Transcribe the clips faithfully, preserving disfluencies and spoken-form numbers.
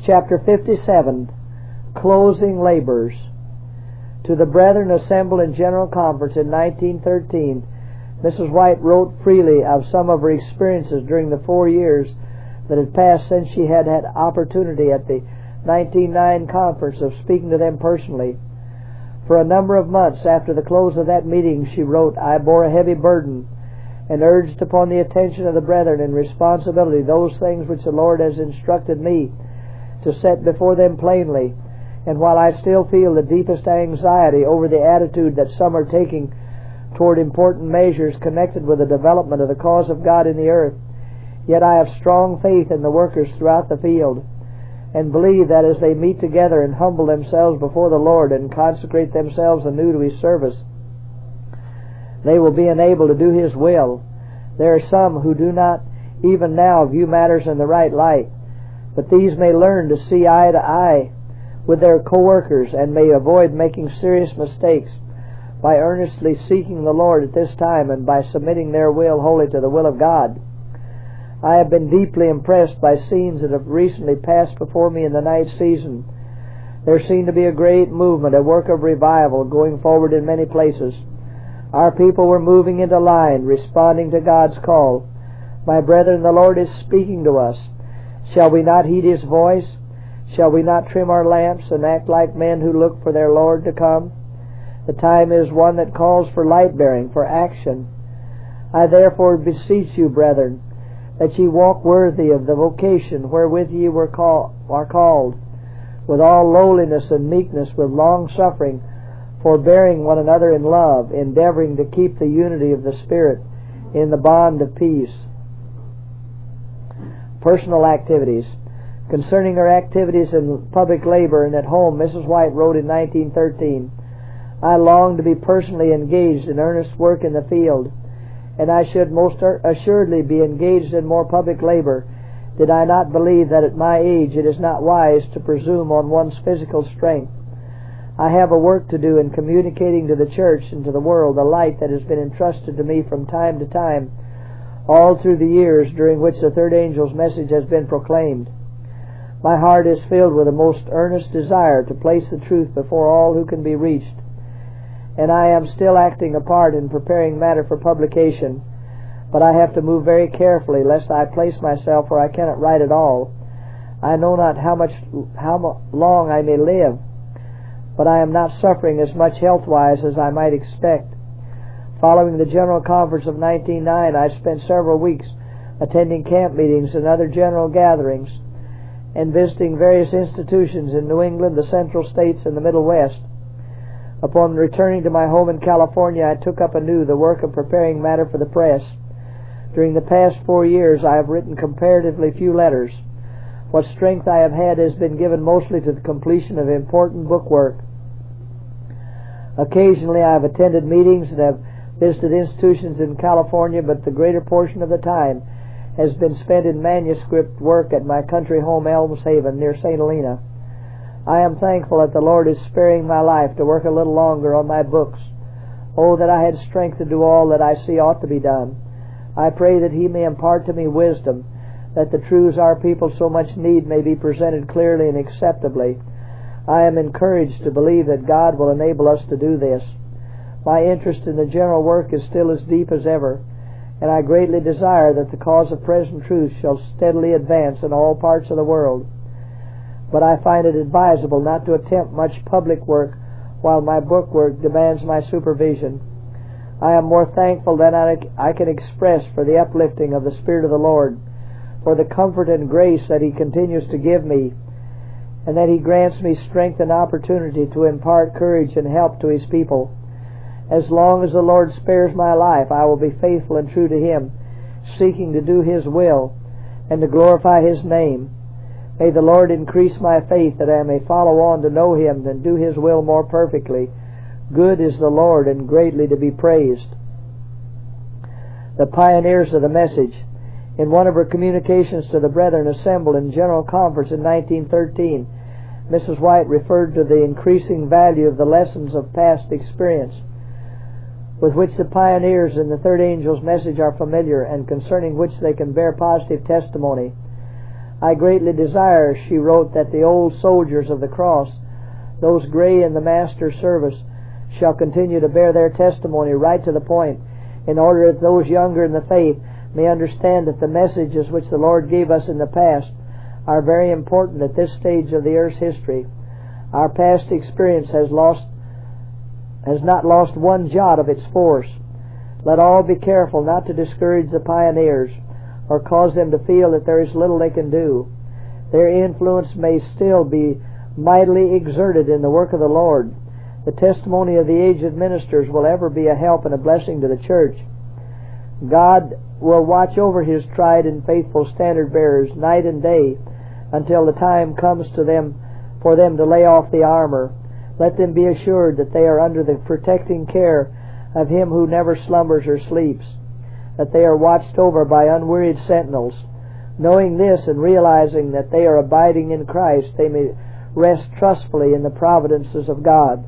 chapter fifty-seven, Closing Labors. To the brethren assembled in General Conference in nineteen thirteen, Missus White wrote freely of some of her experiences during the four years that had passed since she had had opportunity at the nineteen oh nine conference of speaking to them personally. For a number of months after the close of that meeting, she wrote, I bore a heavy burden and urged upon the attention of the brethren in responsibility those things which the Lord has instructed me to set before them plainly. And while I still feel the deepest anxiety over the attitude that some are taking toward important measures connected with the development of the cause of God in the earth, yet I have strong faith in the workers throughout the field, and believe that as they meet together and humble themselves before the Lord and consecrate themselves anew to His service, they will be enabled to do His will. There are some who do not even now view matters in the right light, but these may learn to see eye to eye with their co-workers and may avoid making serious mistakes by earnestly seeking the Lord at this time and by submitting their will wholly to the will of God. I have been deeply impressed by scenes that have recently passed before me in the night season. There seemed to be a great movement, a work of revival going forward in many places. Our people were moving into line, responding to God's call. My brethren, the Lord is speaking to us. Shall we not heed His voice? Shall we not trim our lamps and act like men who look for their Lord to come? The time is one that calls for light-bearing, for action. I therefore beseech you, brethren, that ye walk worthy of the vocation wherewith ye were call, are called, with all lowliness and meekness, with long-suffering, forbearing one another in love, endeavoring to keep the unity of the Spirit in the bond of peace. Personal activities. Concerning her activities in public labor and at home, Missus White wrote in nineteen thirteen, I long to be personally engaged in earnest work in the field, and I should most assuredly be engaged in more public labor did I not believe that at my age it is not wise to presume on one's physical strength. I have a work to do in communicating to the church and to the world the light that has been entrusted to me from time to time, all through the years during which the third angel's message has been proclaimed. My heart is filled with a most earnest desire to place the truth before all who can be reached, and I am still acting a part in preparing matter for publication, but I have to move very carefully lest I place myself where I cannot write at all. I know not how much, how long I may live, but I am not suffering as much health-wise as I might expect. Following the General Conference of nineteen oh nine, I spent several weeks attending camp meetings and other general gatherings, and visiting various institutions in New England, the Central States, and the Middle West. Upon returning to my home in California, I took up anew the work of preparing matter for the press. During the past four years, I have written comparatively few letters. What strength I have had has been given mostly to the completion of important book work. Occasionally, I have attended meetings and have visited institutions in California, but the greater portion of the time has been spent in manuscript work at my country home, Elms Haven, near Saint Helena. I am thankful that the Lord is sparing my life to work a little longer on my books. Oh, that I had strength to do all that I see ought to be done. I pray that He may impart to me wisdom, that the truths our people so much need may be presented clearly and acceptably. I am encouraged to believe that God will enable us to do this. My interest in the general work is still as deep as ever, and I greatly desire that the cause of present truth shall steadily advance in all parts of the world. But I find it advisable not to attempt much public work while my book work demands my supervision. I am more thankful than I can express for the uplifting of the Spirit of the Lord, for the comfort and grace that He continues to give me, and that He grants me strength and opportunity to impart courage and help to His people. As long as the Lord spares my life, I will be faithful and true to Him, seeking to do His will and to glorify His name. May the Lord increase my faith that I may follow on to know Him and do His will more perfectly. Good is the Lord and greatly to be praised. The pioneers of the message. In one of her communications to the brethren assembled in General Conference in nineteen thirteen, Missus White referred to the increasing value of the lessons of past experience, with which the pioneers in the third angel's message are familiar and concerning which they can bear positive testimony. I greatly desire, she wrote, that the old soldiers of the cross, those gray in the Master's service, shall continue to bear their testimony right to the point, in order that those younger in the faith may understand that the messages which the Lord gave us in the past are very important at this stage of the earth's history. Our past experience has lost, has not lost one jot of its force. Let all be careful not to discourage the pioneers or cause them to feel that there is little they can do. Their influence may still be mightily exerted in the work of the Lord. The testimony of the aged ministers will ever be a help and a blessing to the church. God will watch over His tried and faithful standard bearers night and day until the time comes to them for them to lay off the armor. Let them be assured that they are under the protecting care of Him who never slumbers or sleeps, that they are watched over by unwearied sentinels. Knowing this and realizing that they are abiding in Christ, they may rest trustfully in the providences of God,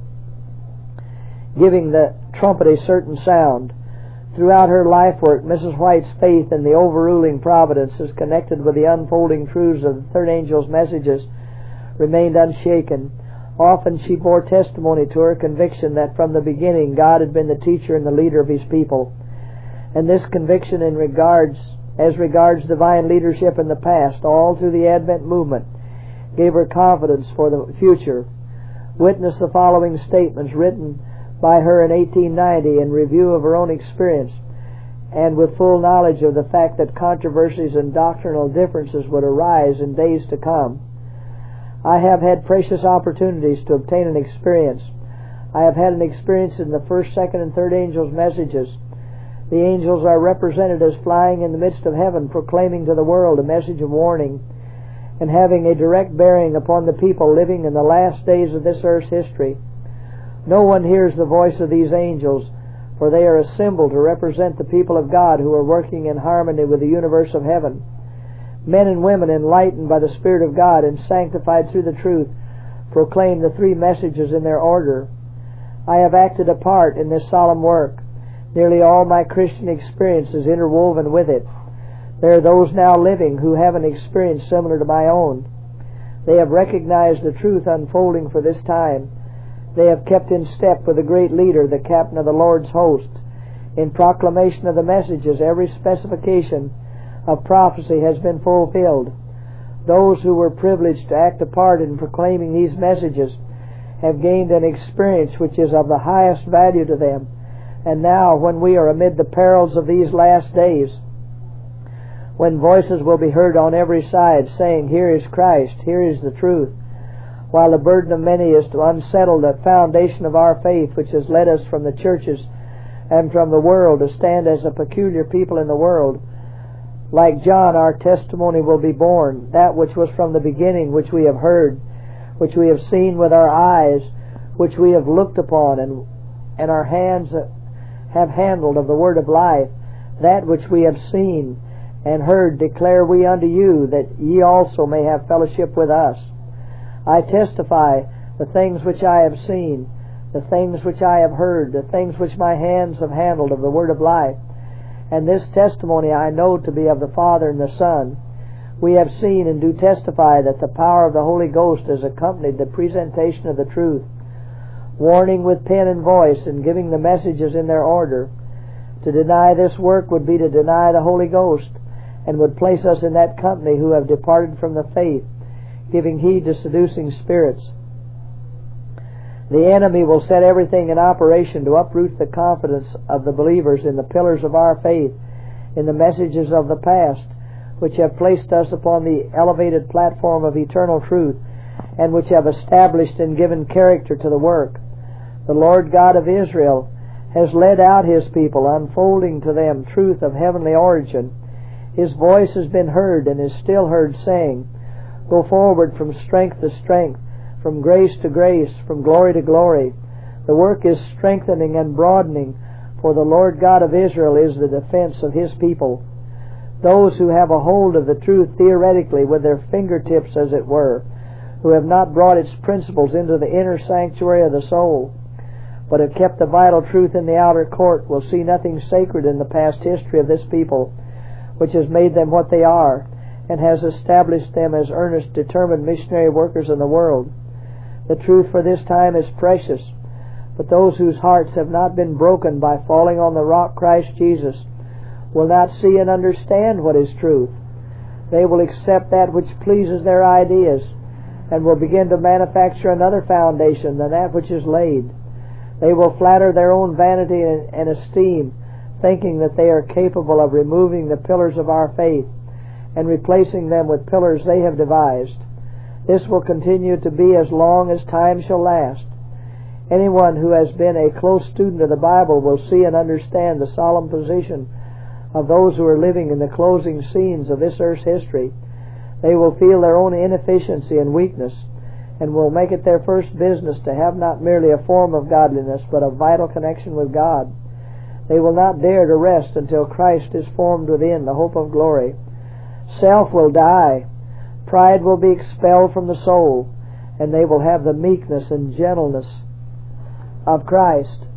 giving the trumpet a certain sound. Throughout her life work, Missus White's faith in the overruling providences connected with the unfolding truths of the third angel's messages remained unshaken. Often she bore testimony to her conviction that from the beginning God had been the teacher and the leader of His people. And this conviction in regards, as regards divine leadership in the past, all through the Advent movement, gave her confidence for the future. Witness the following statements written by her in eighteen ninety in review of her own experience, and with full knowledge of the fact that controversies and doctrinal differences would arise in days to come. I have had precious opportunities to obtain an experience. I have had an experience in the first, second, and third angels' messages. The angels are represented as flying in the midst of heaven, proclaiming to the world a message of warning, and having a direct bearing upon the people living in the last days of this earth's history. No one hears the voice of these angels, for they are a symbol to represent the people of God who are working in harmony with the universe of heaven. Men and women enlightened by the Spirit of God and sanctified through the truth proclaim the three messages in their order. I have acted a part in this solemn work. Nearly all my Christian experience is interwoven with it. There are those now living who have an experience similar to my own. They have recognized the truth unfolding for this time. They have kept in step with the great leader, the captain of the Lord's host. In proclamation of the messages, every specification of prophecy has been fulfilled. Those who were privileged to act a part in proclaiming these messages have gained an experience which is of the highest value to them. And now, when we are amid the perils of these last days, when voices will be heard on every side saying, "Here is Christ, here is the truth," while the burden of many is to unsettle the foundation of our faith which has led us from the churches and from the world to stand as a peculiar people in the world, like John, our testimony will be borne, that which was from the beginning, which we have heard, which we have seen with our eyes, which we have looked upon, and, and our hands have handled of the word of life. That which we have seen and heard declare we unto you, that ye also may have fellowship with us. I testify the things which I have seen, the things which I have heard, the things which my hands have handled of the word of life. And this testimony I know to be of the Father and the Son. We have seen and do testify that the power of the Holy Ghost has accompanied the presentation of the truth, warning with pen and voice and giving the messages in their order. To deny this work would be to deny the Holy Ghost, and would place us in that company who have departed from the faith, giving heed to seducing spirits. The enemy will set everything in operation to uproot the confidence of the believers in the pillars of our faith, in the messages of the past, which have placed us upon the elevated platform of eternal truth, and which have established and given character to the work. The Lord God of Israel has led out His people, unfolding to them truth of heavenly origin. His voice has been heard and is still heard, saying, "Go forward from strength to strength, from grace to grace, from glory to glory." The work is strengthening and broadening, for the Lord God of Israel is the defense of His people. Those who have a hold of the truth theoretically with their fingertips, as it were, who have not brought its principles into the inner sanctuary of the soul, but have kept the vital truth in the outer court, will see nothing sacred in the past history of this people, which has made them what they are, and has established them as earnest, determined missionary workers in the world. The truth for this time is precious, but those whose hearts have not been broken by falling on the rock Christ Jesus will not see and understand what is truth. They will accept that which pleases their ideas and will begin to manufacture another foundation than that which is laid. They will flatter their own vanity and, and esteem, thinking that they are capable of removing the pillars of our faith and replacing them with pillars they have devised. This will continue to be as long as time shall last. Anyone who has been a close student of the Bible will see and understand the solemn position of those who are living in the closing scenes of this earth's history. They will feel their own inefficiency and weakness, and will make it their first business to have not merely a form of godliness, but a vital connection with God. They will not dare to rest until Christ is formed within, the hope of glory. Self will die. Pride will be expelled from the soul, and they will have the meekness and gentleness of Christ.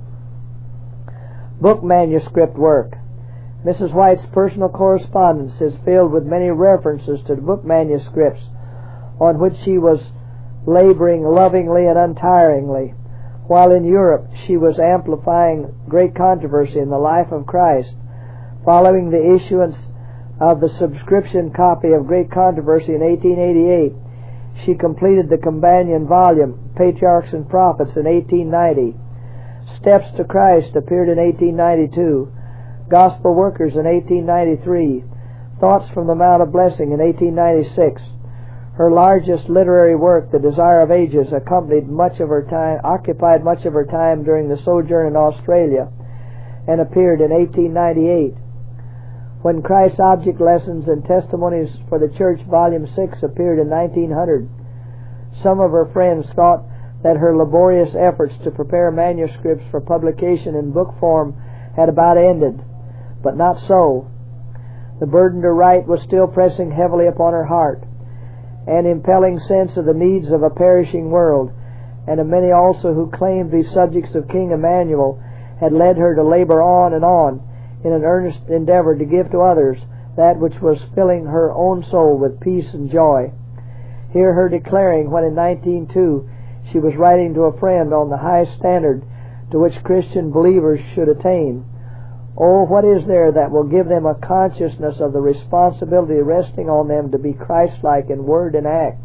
Book manuscript work. Missus White's personal correspondence is filled with many references to the book manuscripts on which she was laboring lovingly and untiringly. While in Europe, she was amplifying great controversy in the life of Christ. Following the issuance of the subscription copy of Great Controversy in eighteen eighty-eight, she completed the companion volume, Patriarchs and Prophets, in eighteen ninety. Steps to Christ appeared in eighteen ninety-two. Gospel Workers in eighteen ninety-three. Thoughts from the Mount of Blessing in eighteen ninety-six. Her largest literary work, The Desire of Ages, accompanied much of her time, occupied much of her time during the sojourn in Australia, and appeared in eighteen ninety-eight. When Christ's Object Lessons and Testimonies for the Church, Volume six, appeared in nineteen hundred, some of her friends thought that her laborious efforts to prepare manuscripts for publication in book form had about ended, but not so. The burden to write was still pressing heavily upon her heart. An impelling sense of the needs of a perishing world, and of many also who claimed to be subjects of King Emmanuel, had led her to labor on and on in an earnest endeavor to give to others that which was filling her own soul with peace and joy. Hear her declaring when in nineteen oh two she was writing to a friend on the high standard to which Christian believers should attain. Oh, what is there that will give them a consciousness of the responsibility resting on them to be Christ-like in word and act?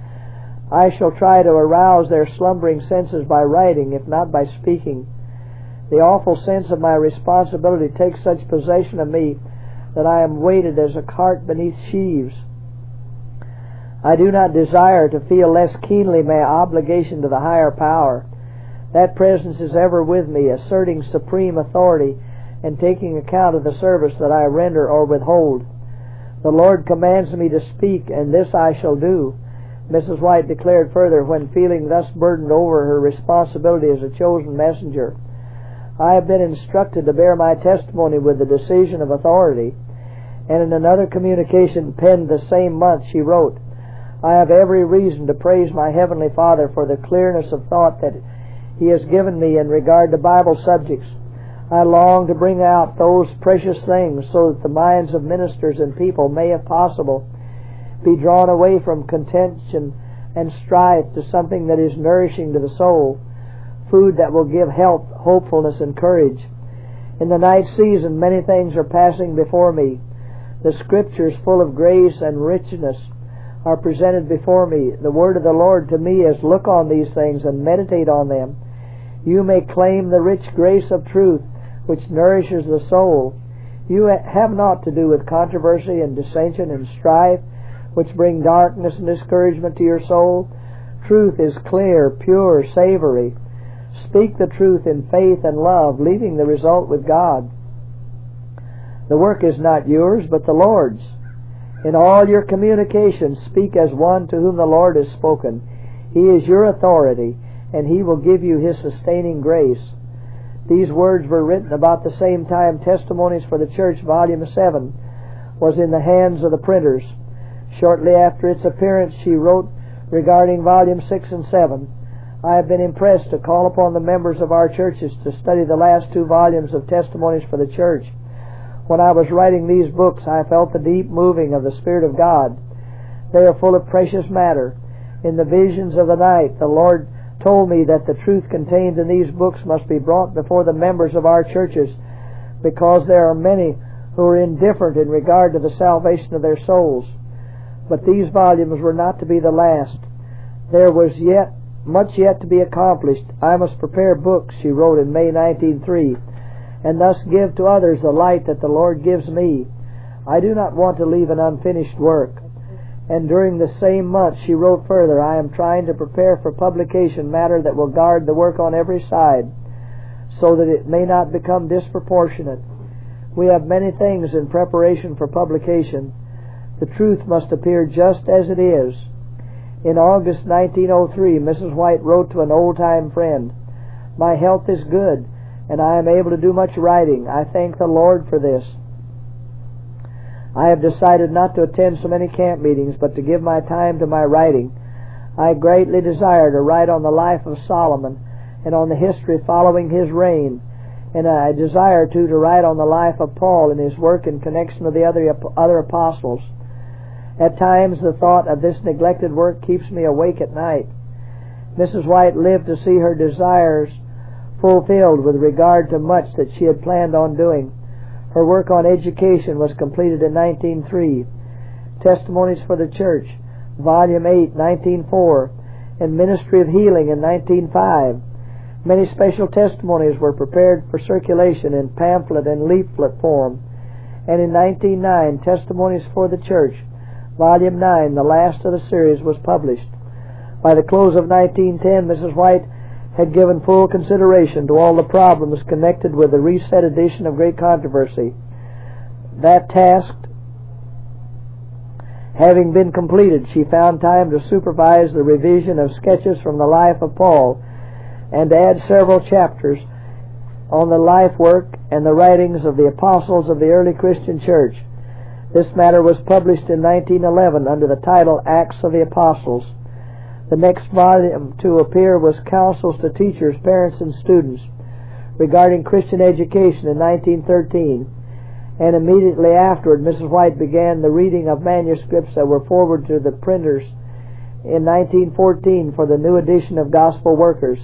I shall try to arouse their slumbering senses by writing, if not by speaking. The awful sense of my responsibility takes such possession of me that I am weighted as a cart beneath sheaves. I do not desire to feel less keenly my obligation to the higher power. That presence is ever with me, asserting supreme authority and taking account of the service that I render or withhold. The Lord commands me to speak, and this I shall do. Missus White declared further, when feeling thus burdened over her responsibility as a chosen messenger, I have been instructed to bear my testimony with the decision of authority. And in another communication penned the same month she wrote, I have every reason to praise my Heavenly Father for the clearness of thought that He has given me in regard to Bible subjects. I long to bring out those precious things so that the minds of ministers and people may, if possible, be drawn away from contention and strife to something that is nourishing to the soul, food that will give health, hopefulness, and courage. In the night season many things are passing before me. The Scriptures, full of grace and richness, are presented before me. The word of the Lord to me is, look on these things and meditate on them. You may claim the rich grace of truth which nourishes the soul. You have not to do with controversy and dissension and strife, which bring darkness and discouragement to your soul. Truth is clear, pure, savory. Speak the truth in faith and love, leaving the result with God. The work is not yours, but the Lord's. In all your communications, speak as one to whom the Lord has spoken. He is your authority, and He will give you His sustaining grace. These words were written about the same time Testimonies for the Church, Volume seven, was in the hands of the printers. Shortly after its appearance, she wrote regarding Volume six and seven, I have been impressed to call upon the members of our churches to study the last two volumes of Testimonies for the Church, When I was writing these books, I felt the deep moving of the Spirit of God. They are full of precious matter. In the visions of the night, the Lord told me that the truth contained in these books must be brought before the members of our churches, because there are many who are indifferent in regard to the salvation of their souls. But these volumes were not to be the last. There was yet much yet to be accomplished. I must prepare books, she wrote in May nineteen oh three, and thus give to others the light that the Lord gives me. I do not want to leave an unfinished work. And during the same month she wrote further, I am trying to prepare for publication matter that will guard the work on every side, so that it may not become disproportionate. We have many things in preparation for publication. The truth must appear just as it is. In August nineteen oh three, Missus White wrote to an old-time friend, "My health is good, and I am able to do much writing. I thank the Lord for this. I have decided not to attend so many camp meetings, but to give my time to my writing. I greatly desire to write on the life of Solomon and on the history following his reign, and I desire too to write on the life of Paul and his work in connection with the other other apostles. At times the thought of this neglected work keeps me awake at night." Missus White lived to see her desires fulfilled with regard to much that she had planned on doing. Her work on education was completed in nineteen oh three. Testimonies for the Church, Volume eight, nineteen oh four, and Ministry of Healing in nineteen oh five. Many special testimonies were prepared for circulation in pamphlet and leaflet form. And in nineteen oh nine, Testimonies for the Church, Volume nine, the last of the series, was published. By the close of nineteen ten, Missus White had given full consideration to all the problems connected with the reset edition of Great Controversy. That task having been completed, she found time to supervise the revision of sketches from the life of Paul and to add several chapters on the life work and the writings of the apostles of the early Christian church. This matter was published in nineteen eleven under the title Acts of the Apostles. The next volume to appear was Counsels to Teachers, Parents, and Students regarding Christian education in nineteen thirteen, and immediately afterward Missus White began the reading of manuscripts that were forwarded to the printers in nineteen fourteen for the new edition of Gospel Workers.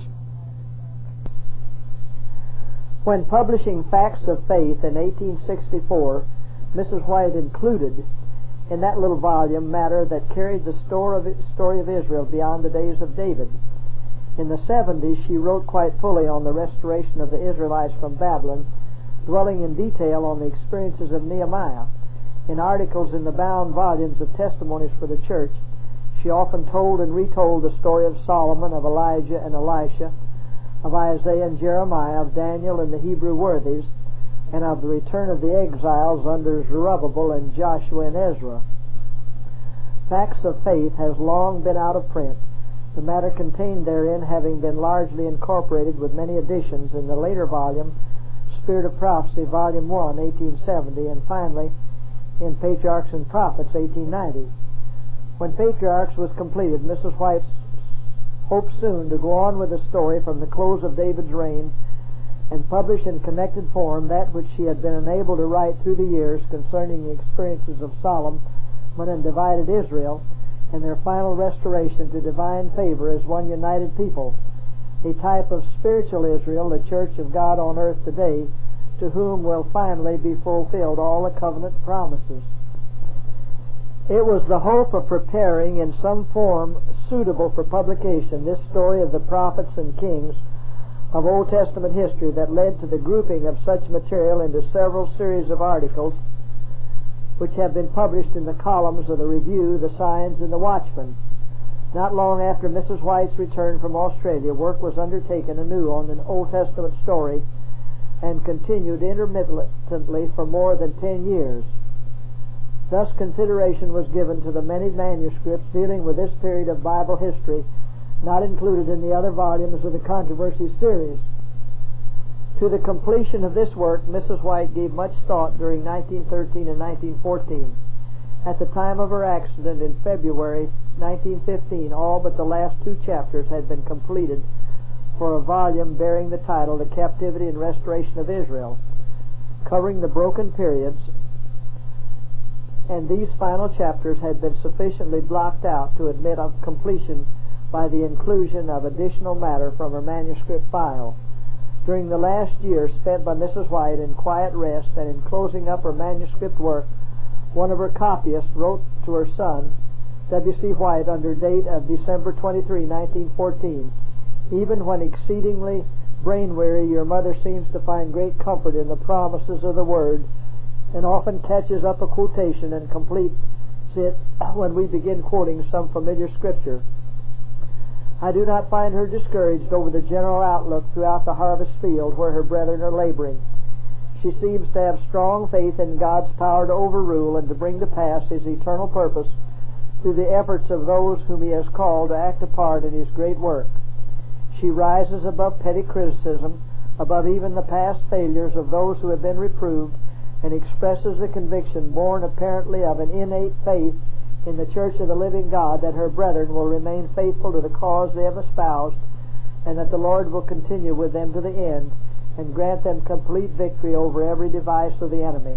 When publishing Facts of Faith in eighteen sixty-four, Missus White included in that little volume matter that carried the story of Israel beyond the days of David. In the seventies, she wrote quite fully on the restoration of the Israelites from Babylon, dwelling in detail on the experiences of Nehemiah. In articles in the bound volumes of Testimonies for the Church, she often told and retold the story of Solomon, of Elijah and Elisha, of Isaiah and Jeremiah, of Daniel and the Hebrew worthies, and of the return of the exiles under Zerubbabel and Joshua and Ezra. Facts of Faith has long been out of print, the matter contained therein having been largely incorporated with many additions in the later volume, Spirit of Prophecy, Volume one, eighteen seventy, and finally in Patriarchs and Prophets, eighteen ninety. When Patriarchs was completed, Missus White hoped soon to go on with the story from the close of David's reign and publish in connected form that which she had been unable to write through the years concerning the experiences of Solomon and divided Israel and their final restoration to divine favor as one united people, a type of spiritual Israel, the Church of God on earth today, to whom will finally be fulfilled all the covenant promises. It was the hope of preparing in some form suitable for publication this story of the prophets and kings of Old Testament history that led to the grouping of such material into several series of articles which have been published in the columns of the Review, the Signs, and the Watchman. Not long after Missus White's return from Australia, work was undertaken anew on the Old Testament story and continued intermittently for more than ten years. Thus consideration was given to the many manuscripts dealing with this period of Bible history not included in the other volumes of the Controversy series. To the completion of this work, Missus White gave much thought during nineteen thirteen and nineteen fourteen. At the time of her accident in February nineteen fifteen, all but the last two chapters had been completed for a volume bearing the title The Captivity and Restoration of Israel. covering the broken periods, and these final chapters had been sufficiently blocked out to admit of completion by the inclusion of additional matter from her manuscript file. During the last year spent by Missus White in quiet rest and in closing up her manuscript work, one of her copyists wrote to her son, W C White, under date of December twenty-third, nineteen fourteen, "Even when exceedingly brain-weary, your mother seems to find great comfort in the promises of the Word, and often catches up a quotation and completes it when we begin quoting some familiar Scripture. I do not find her discouraged over the general outlook throughout the harvest field where her brethren are laboring. She seems to have strong faith in God's power to overrule and to bring to pass His eternal purpose through the efforts of those whom He has called to act a part in His great work. She rises above petty criticism, above even the past failures of those who have been reproved, and expresses the conviction, born apparently of an innate faith in the Church of the living God, that her brethren will remain faithful to the cause they have espoused, and that the Lord will continue with them to the end, and grant them complete victory over every device of the enemy.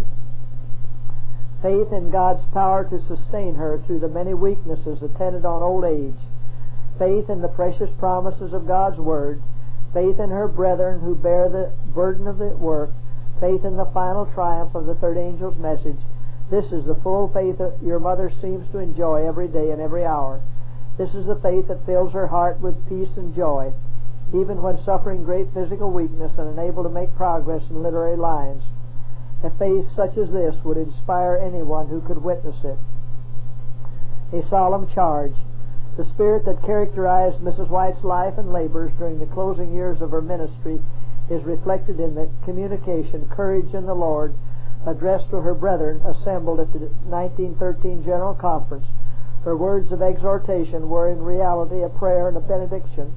Faith in God's power to sustain her through the many weaknesses attendant on old age. Faith in the precious promises of God's Word. Faith in her brethren who bear the burden of the work. Faith in the final triumph of the third angel's message. This is the full faith that your mother seems to enjoy every day and every hour. This is the faith that fills her heart with peace and joy, even when suffering great physical weakness and unable to make progress in literary lines. A faith such as this would inspire anyone who could witness it. A solemn charge. The spirit that characterized Missus White's life and labors during the closing years of her ministry is reflected in the communication, Courage in the Lord, addressed to her brethren assembled at the nineteen thirteen General Conference. Her words of exhortation were in reality a prayer and a benediction.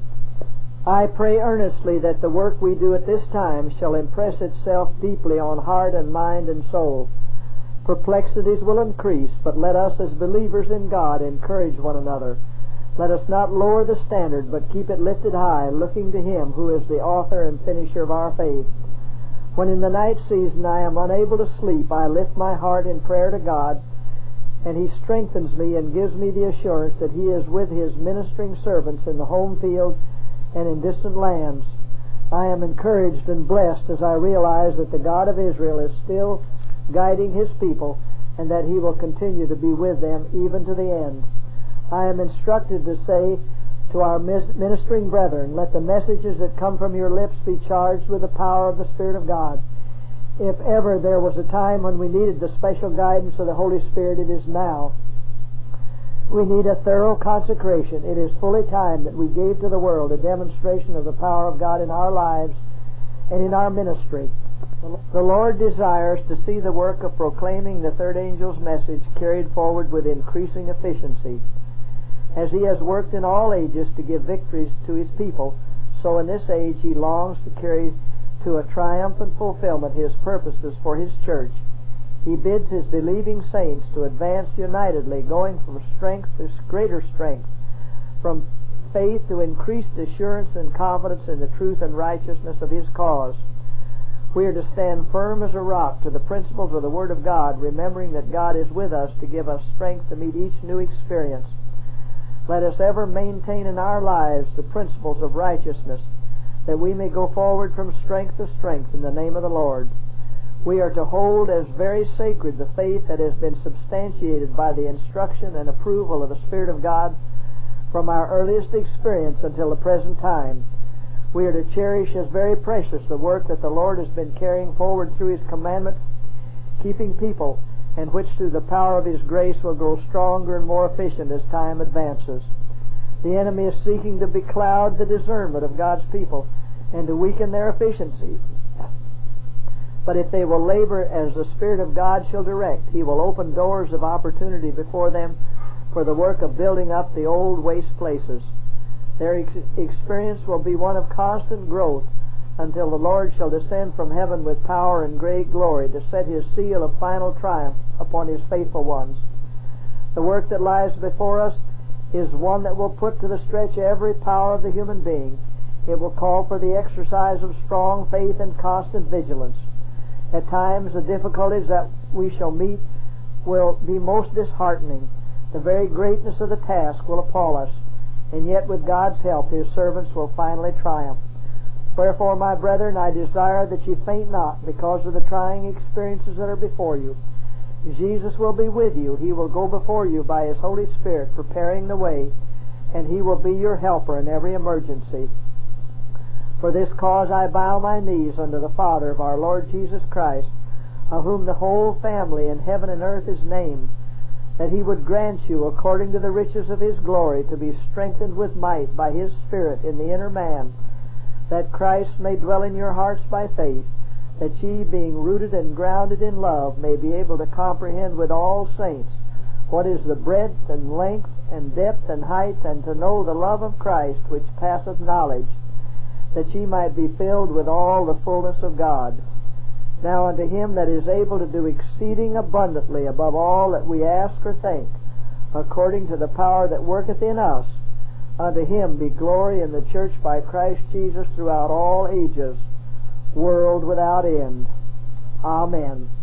I pray earnestly that the work we do at this time shall impress itself deeply on heart and mind and soul. Perplexities will increase, but let us as believers in God encourage one another. Let us not lower the standard, but keep it lifted high, looking to Him who is the author and finisher of our faith. When in the night season I am unable to sleep, I lift my heart in prayer to God, and He strengthens me and gives me the assurance that He is with His ministering servants in the home field and in distant lands. I am encouraged and blessed as I realize that the God of Israel is still guiding His people, and that He will continue to be with them even to the end. I am instructed to say to our ministering brethren, let the messages that come from your lips be charged with the power of the Spirit of God. If ever there was a time when we needed the special guidance of the Holy Spirit, it is now. We need a thorough consecration. It is fully time that we gave to the world a demonstration of the power of God in our lives and in our ministry. The Lord desires to see the work of proclaiming the third angel's message carried forward with increasing efficiency. As He has worked in all ages to give victories to His people, so in this age He longs to carry to a triumphant fulfillment His purposes for His church. He bids His believing saints to advance unitedly, going from strength to greater strength, from faith to increased assurance and confidence in the truth and righteousness of His cause. We are to stand firm as a rock to the principles of the Word of God, remembering that God is with us to give us strength to meet each new experience. Let us ever maintain in our lives the principles of righteousness, that we may go forward from strength to strength in the name of the Lord. We are to hold as very sacred the faith that has been substantiated by the instruction and approval of the Spirit of God from our earliest experience until the present time. We are to cherish as very precious the work that the Lord has been carrying forward through His commandment, keeping people, and which through the power of His grace will grow stronger and more efficient as time advances. The enemy is seeking to becloud the discernment of God's people and to weaken their efficiency. But if they will labor as the Spirit of God shall direct, He will open doors of opportunity before them for the work of building up the old waste places. Their ex- experience will be one of constant growth until the Lord shall descend from heaven with power and great glory to set His seal of final triumph upon His faithful ones. The work that lies before us is one that will put to the stretch every power of the human being. It will call for the exercise of strong faith and constant vigilance. At times the difficulties that we shall meet will be most disheartening. The very greatness of the task will appall us, and yet with God's help His servants will finally triumph. Wherefore, my brethren, I desire that ye faint not because of the trying experiences that are before you. Jesus will be with you. He will go before you by His Holy Spirit, preparing the way, and He will be your helper in every emergency. For this cause I bow my knees unto the Father of our Lord Jesus Christ, of whom the whole family in heaven and earth is named, that He would grant you, according to the riches of His glory, to be strengthened with might by His Spirit in the inner man, that Christ may dwell in your hearts by faith, that ye, being rooted and grounded in love, may be able to comprehend with all saints what is the breadth and length and depth and height, and to know the love of Christ which passeth knowledge, that ye might be filled with all the fullness of God. Now unto Him that is able to do exceeding abundantly above all that we ask or think, according to the power that worketh in us, unto Him be glory in the church by Christ Jesus throughout all ages, world without end. Amen.